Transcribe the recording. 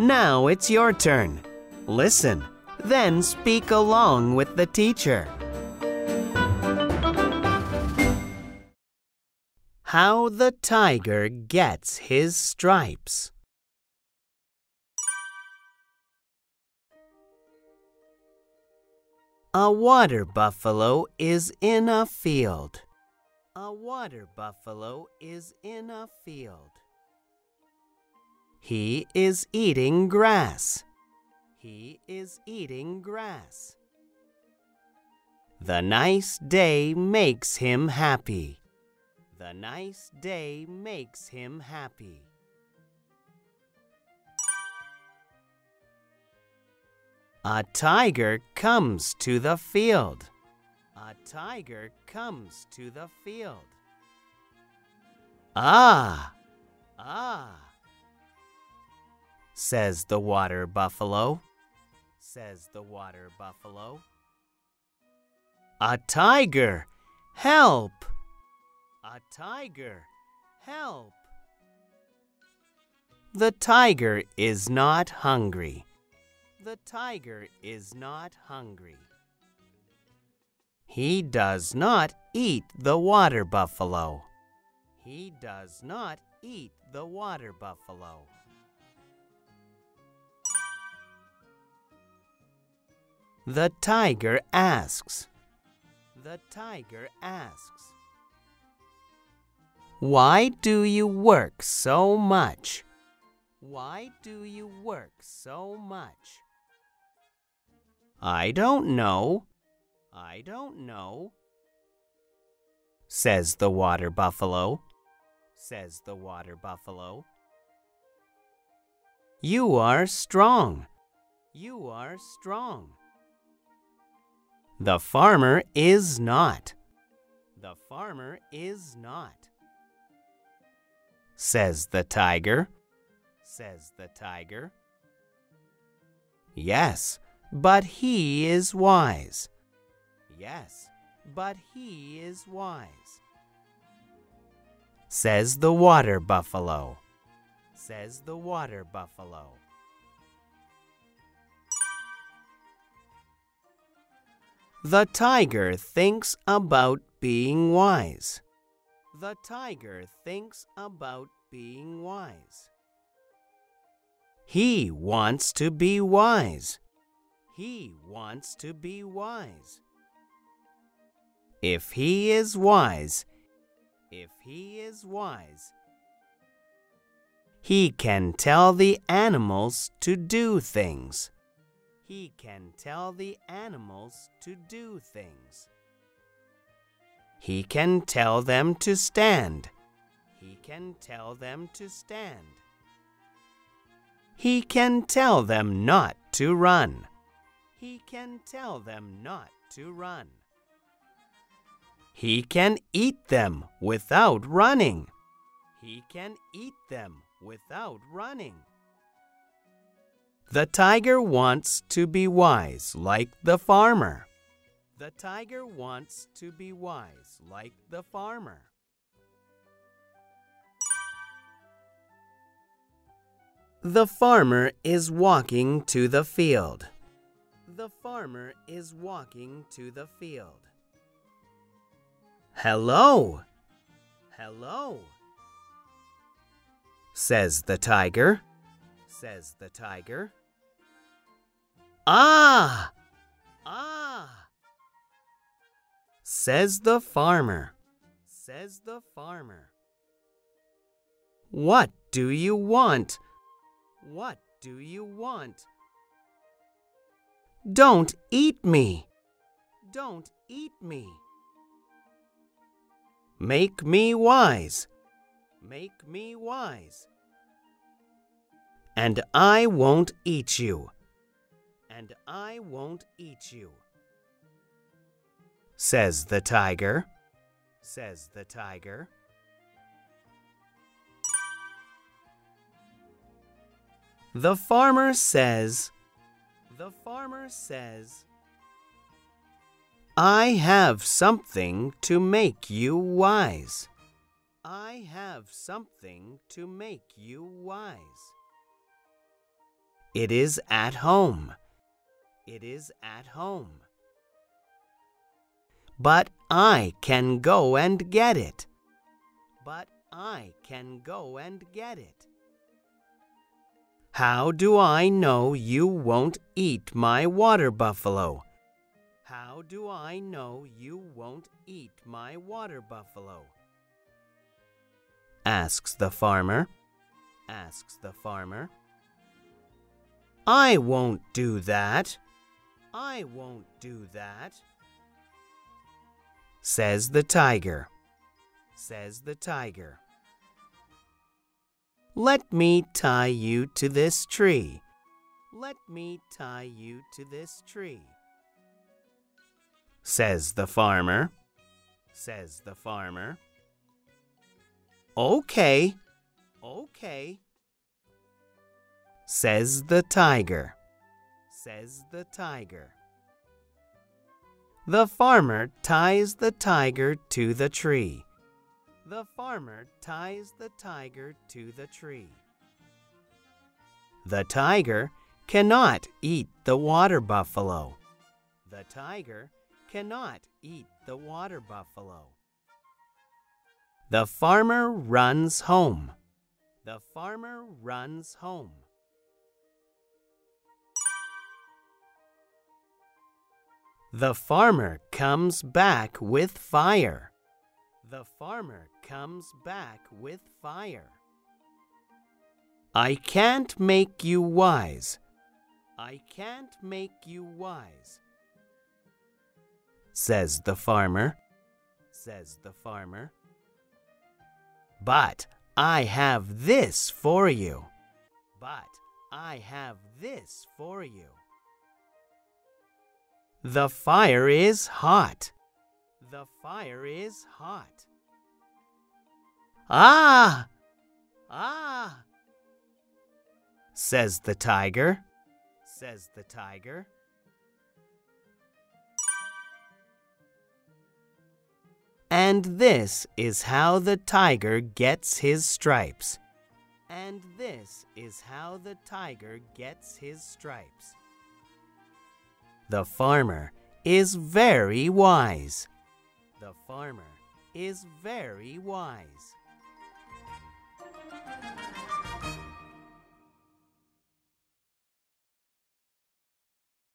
Now it's your turn. Listen, then speak along with the teacher. How the tiger gets his stripes. A water buffalo is in a field. A water buffalo is in a field. He is eating grass. He is eating grass. The nice day makes him happy. The nice day makes him happy. A tiger comes to the field. A tiger comes to the field. Ah! Ah! Says the water buffalo. Says the water buffalo. A tiger! Help! A tiger! Help! The tiger is not hungry. The tiger is not hungry. He does not eat the water buffalo. He does not eat the water buffalo. The tiger asks. The tiger asks. Why do you work so much? Why do you work so much? I don't know. I don't know. Says the water buffalo. Says the water buffalo. You are strong. You are strong. The farmer is not. The farmer is not. Says the tiger. Says the tiger. Yes, but he is wise. Yes, but he is wise. Says the water buffalo. Says the water buffalo. The tiger thinks about being wise. The tiger thinks about being wise. He wants to be wise. He wants to be wise. If he is wise, if he is wise, he can tell the animals to do things. He can tell the animals to do things. He can tell them to stand. He can tell them to stand. He can tell them not to run. He can tell them not to run. He can eat them without running. He can eat them without running. The tiger wants to be wise like the farmer. The tiger wants to be wise like the farmer. The farmer is walking to the field. The farmer is walking to the field. Hello! Hello! Says the tiger. Says the tiger. Ah! Ah! Says the farmer. Says the farmer. What do you want? What do you want? Don't eat me. Don't eat me. Make me wise. Make me wise. And I won't eat you. And I won't eat you. Says the tiger. Says the tiger. The farmer says, I have something to make you wise. I have something to make you wise. It is at home. It is at home. But I can go and get it. But I can go and get it. How do I know you won't eat my water buffalo? How do I know you won't eat my water buffalo? Asks the farmer. Asks the farmer. I won't do that. I won't do that. Says the tiger. Says the tiger. Let me tie you to this tree. Let me tie you to this tree. Says the farmer. Says the farmer. Okay. Okay. Says the tiger. Says the tiger. The farmer ties the tiger to the tree. The farmer ties the tiger to the tree. The tiger cannot eat the water buffalo. The tiger cannot eat the water buffalo. The farmer runs home. The farmer runs home. The farmer comes back with fire. The farmer comes back with fire. I can't make you wise. I can't make you wise. Says the farmer. Says the farmer. But I have this for you. But I have this for you. The fire is hot. The fire is hot. Ah! Ah! Says the tiger. Says the tiger. And this is how the tiger gets his stripes. And this is how the tiger gets his stripes. The farmer is very wise. The farmer is very wise.